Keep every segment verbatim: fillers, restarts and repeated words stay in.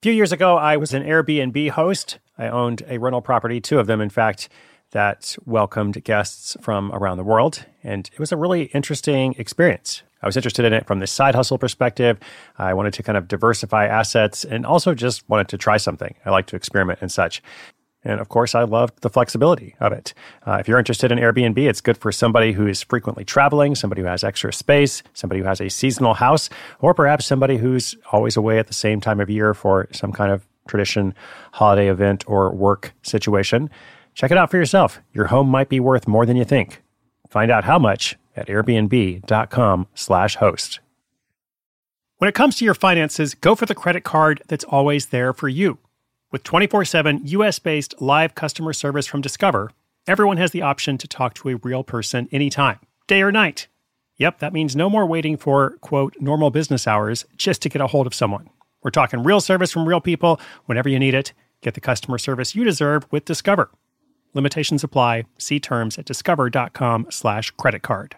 few years ago, I was an Airbnb host. I owned a rental property, two of them, in fact, that welcomed guests from around the world. And it was a really interesting experience. I was interested in it from the side hustle perspective. I wanted to kind of diversify assets and also just wanted to try something. I like to experiment and such. And of course, I loved the flexibility of it. Uh, if you're interested in Airbnb, it's good for somebody who is frequently traveling, somebody who has extra space, somebody who has a seasonal house, or perhaps somebody who's always away at the same time of year for some kind of tradition, holiday event, or work situation. Check it out for yourself. Your home might be worth more than you think. Find out how much at airbnb.com slash host. When it comes to your finances, go for the credit card that's always there for you. With twenty-four seven U S-based live customer service from Discover, everyone has the option to talk to a real person anytime, day or night. Yep, that means no more waiting for, quote, normal business hours just to get a hold of someone. We're talking real service from real people whenever you need it. Get the customer service you deserve with Discover. Limitations apply. See terms at discover.com slash credit card.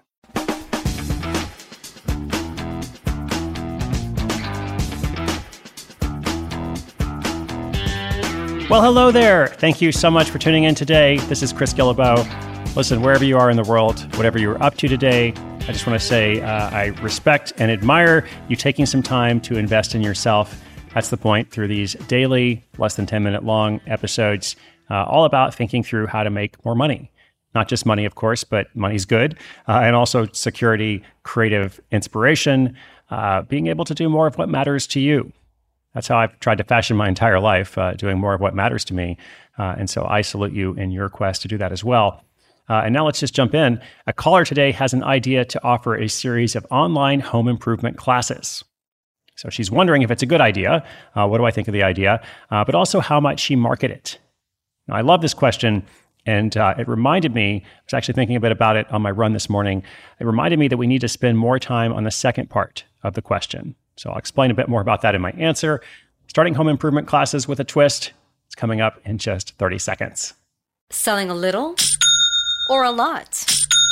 Well, hello there. Thank you so much for tuning in today. This is Chris Guillebeau. Listen, wherever you are in the world, whatever you're up to today, I just want to say uh, I respect and admire you taking some time to invest in yourself. That's the point through these daily, less than ten minute long episodes, uh, all about thinking through how to make more money. Not just money, of course, but money's good. Uh, and also security, creative inspiration, uh, being able to do more of what matters to you. That's how I've tried to fashion my entire life, uh, doing more of what matters to me. Uh, and so I salute you in your quest to do that as well. Uh, and now let's just jump in. A caller today has an idea to offer a series of online home improvement classes. So she's wondering if it's a good idea. Uh, what do I think of the idea? Uh, but also how might she market it? Now, I love this question. And uh, it reminded me, I was actually thinking a bit about it on my run this morning. It reminded me that we need to spend more time on the second part of the question. So I'll explain a bit more about that in my answer. Starting home improvement classes with a twist. It's coming up in just thirty seconds. Selling a little or a lot?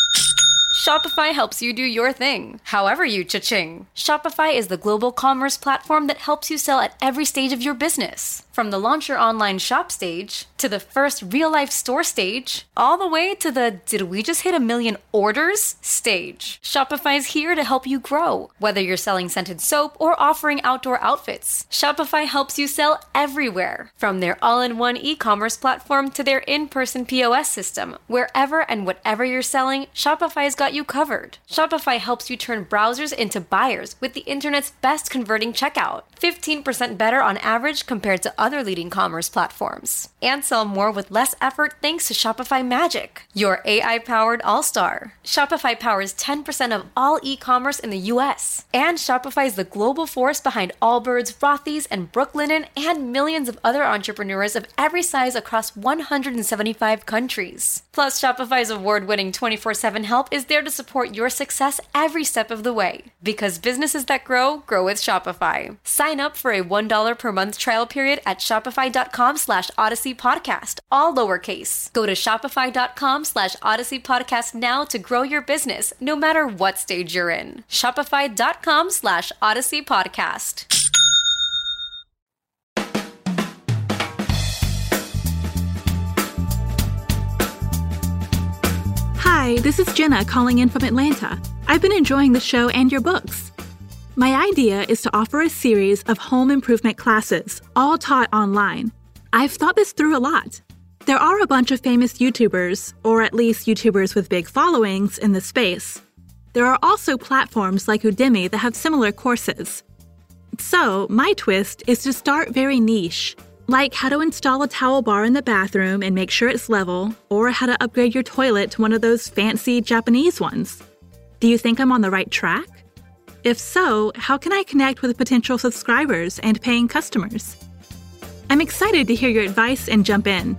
Shopify helps you do your thing, however you cha-ching. Shopify is the global commerce platform that helps you sell at every stage of your business. From the launch your online shop stage, to the first real-life store stage, all the way to the did we just hit a million orders stage. Shopify is here to help you grow. Whether you're selling scented soap or offering outdoor outfits, Shopify helps you sell everywhere. From their all-in-one e-commerce platform to their in-person P O S system, wherever and whatever you're selling, Shopify's got you covered. Shopify helps you turn browsers into buyers with the internet's best converting checkout. fifteen percent better on average compared to other leading commerce platforms. And sell more with less effort thanks to Shopify Magic, your A I-powered all-star. Shopify powers ten percent of all e-commerce in the U S. And Shopify is the global force behind Allbirds, Rothy's, and Brooklinen, and millions of other entrepreneurs of every size across one hundred seventy-five countries. Plus, Shopify's award-winning twenty-four seven help is there to support your success every step of the way. Because businesses that grow, grow with Shopify. Sign up for a one dollar per month trial period at shopify.com slash Odyssey Podcast, all lowercase. Go to shopify.com slash Odyssey Podcast now to grow your business, no matter what stage you're in. Shopify.com slash Odyssey Podcast. Hi, this is Jenna calling in from Atlanta. I've been enjoying the show and your books. My idea is to offer a series of home improvement classes, all taught online. I've thought this through a lot. There are a bunch of famous YouTubers, or at least YouTubers with big followings, in this space. There are also platforms like Udemy that have similar courses. So, my twist is to start very niche, like how to install a towel bar in the bathroom and make sure it's level, or how to upgrade your toilet to one of those fancy Japanese ones. Do you think I'm on the right track? If so, how can I connect with potential subscribers and paying customers? I'm excited to hear your advice and jump in.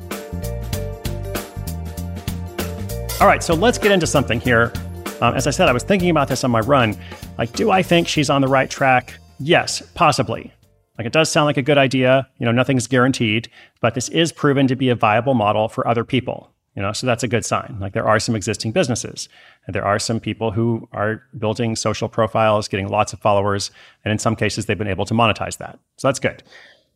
All right, so let's get into something here. Um, as I said, I was thinking about this on my run. Like, do I think she's on the right track? Yes, possibly. Like, it does sound like a good idea. You know, nothing's guaranteed, but this is proven to be a viable model for other people. You know, so that's a good sign. Like, there are some existing businesses, and there are some people who are building social profiles, getting lots of followers, and in some cases, they've been able to monetize that. So that's good.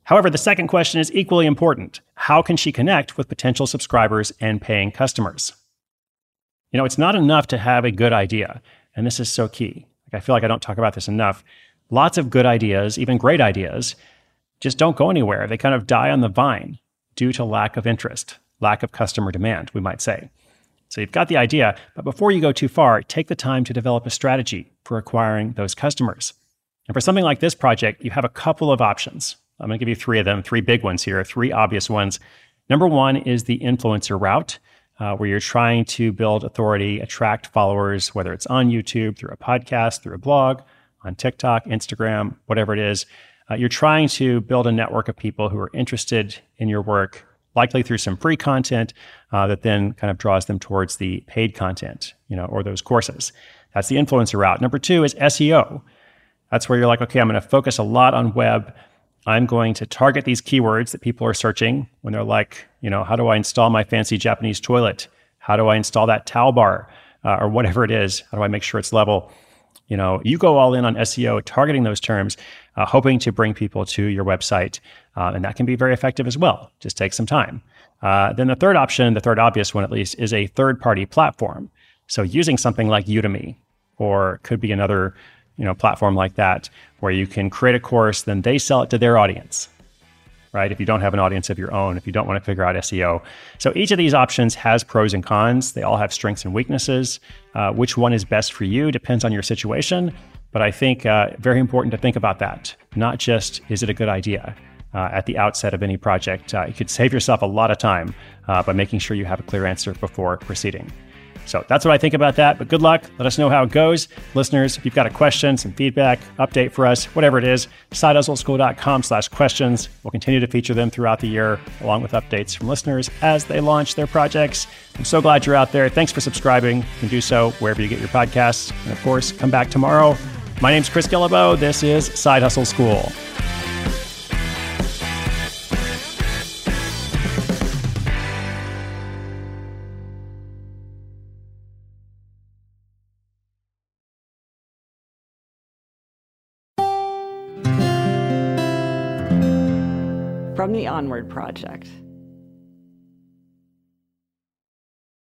However, the second question is equally important. How can she connect with potential subscribers and paying customers? You know, it's not enough to have a good idea, and this is so key. Like, I feel like I don't talk about this enough. Lots of good ideas, even great ideas, just don't go anywhere. They kind of die on the vine due to lack of interest, lack of customer demand, we might say. So you've got the idea, but before you go too far, take the time to develop a strategy for acquiring those customers. And for something like this project, you have a couple of options. I'm going to give you three of them, three big ones here, three obvious ones. Number one is the influencer route, uh, where you're trying to build authority, attract followers, whether it's on YouTube, through a podcast, through a blog, on TikTok, Instagram, whatever it is. Uh, you're trying to build a network of people who are interested in your work, likely through some free content uh, that then kind of draws them towards the paid content, you know, or those courses. That's the influencer route. Number two is S E O. That's where you're like, okay, I'm going to focus a lot on web. I'm going to target these keywords that people are searching when they're like, you know, how do I install my fancy Japanese toilet? How do I install that towel bar uh, or whatever it is? How do I make sure it's level? You know, you go all in on S E O, targeting those terms, uh, hoping to bring people to your website. Uh, and that can be very effective as well. Just take some time. Uh, then the third option, the third obvious one at least, is a third-party platform. So using something like Udemy, or could be another, you know, platform like that, where you can create a course, then they sell it to their audience, right? If you don't have an audience of your own, if you don't want to figure out S E O. So each of these options has pros and cons. They all have strengths and weaknesses. Uh, which one is best for you depends on your situation. But I think uh, very important to think about that. Not just, is it a good idea? Uh, at the outset of any project, uh, you could save yourself a lot of time uh, by making sure you have a clear answer before proceeding. So that's what I think about that, but good luck. Let us know how it goes. Listeners, if you've got a question, some feedback, update for us, whatever it is, side hustle school dot com slash questions. We'll continue to feature them throughout the year, along with updates from listeners as they launch their projects. I'm so glad you're out there. Thanks for subscribing. You can do so wherever you get your podcasts. And of course, come back tomorrow. My name's Chris Guillebeau. This is Side Hustle School. From the Onward Project.